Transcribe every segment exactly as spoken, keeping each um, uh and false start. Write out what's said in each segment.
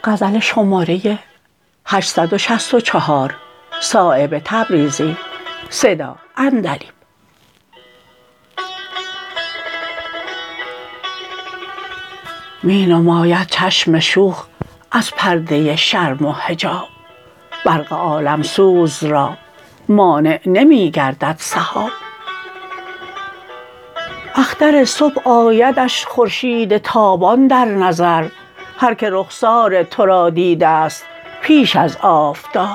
غزل شماره هشتصد و شصت و چهار صایب تبریزی صدا عندلیب. می نماید چشم شوخ از پرده شرم و حجاب، برق عالمسوز را مانع نمی گردد سحاب. اختر صبح آیدش خورشید تابان در نظر، هر که رخسار ترا دیده است پیش از آفتاب.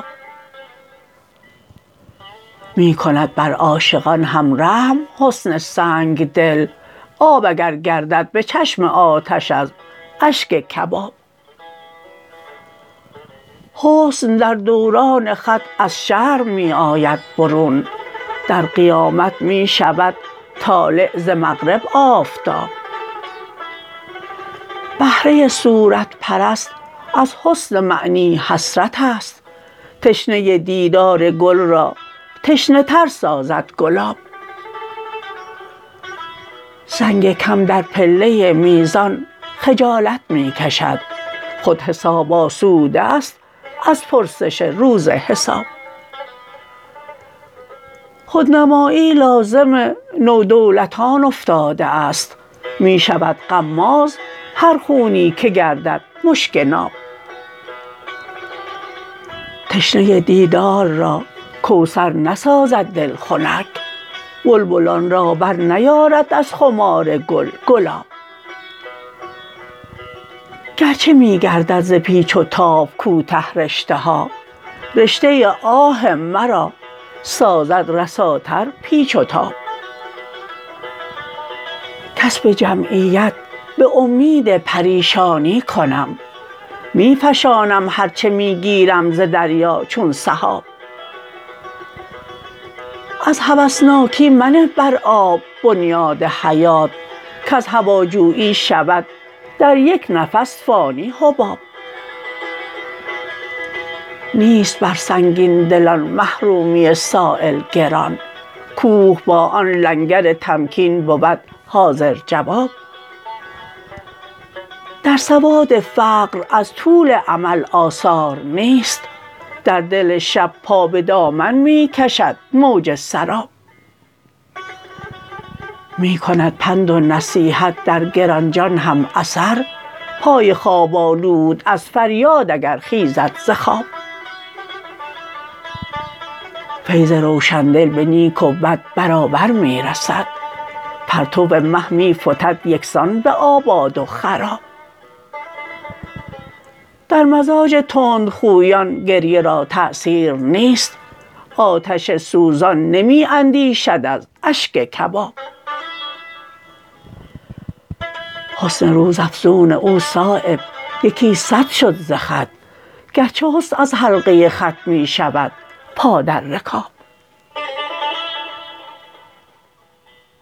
می کند بر عاشقان هم رحم حسن سنگ دل، آب اگر گردد به چشم آتش از اشک کباب. حسن در دوران خط از شرم می آید برون، در قیامت می شود طالع ز مغرب آفتاب. بهره صورت پرست از حسن معنی حسرت است، تشنه دیدار گل را تشنه تر سازد گلاب. سنگ کم در پله میزان خجالت می کشد، خود حساب آسوده است از پرسش روز حساب. خودنمایی لازم نودولتان افتاده است، می شود غماز هر خونی که گردد مشک ناب. تشنه دیدار را کوثر نسازد دل خنک، بلبلان را برنیارد از خمار گل گلاب. گرچه می گردد ز پیچ و تاب کوته رشته ها، رشته آه مرا سازد رساتر پیچ و تاب. کسب جمعیت به امید پریشانی کنم، می فشانم هر چه می گیرم ز دریا چون سحاب. از هوسناکی منه بر آب بنیاد حیات، کز هواجویی شود در یک نفس فانی حباب. نیست بر سنگین دلان محرومی سایل گران، کوه با آن لنگر تمکین بود حاضر جواب. در سواد فقر از طول امل آثار نیست، در دل شب پا به دامن می کشد موج سراب. می کند پند و نصیحت در گرانجان هم اثر، پای خواب آلود از فریاد اگر خیزد ز خواب. فیض روشندل به نیک و بد برابر می رسد، پرتو مه می فتد یکسان به آباد و خراب. در مزاج تندخویان گریه را تأثیر نیست، آتش سوزان نمی اندیشد از اشک کباب. حسن روزافزون او صایب یکی صد شد ز خط، گرچه حسن از حلقه خط می شود پا در رکاب.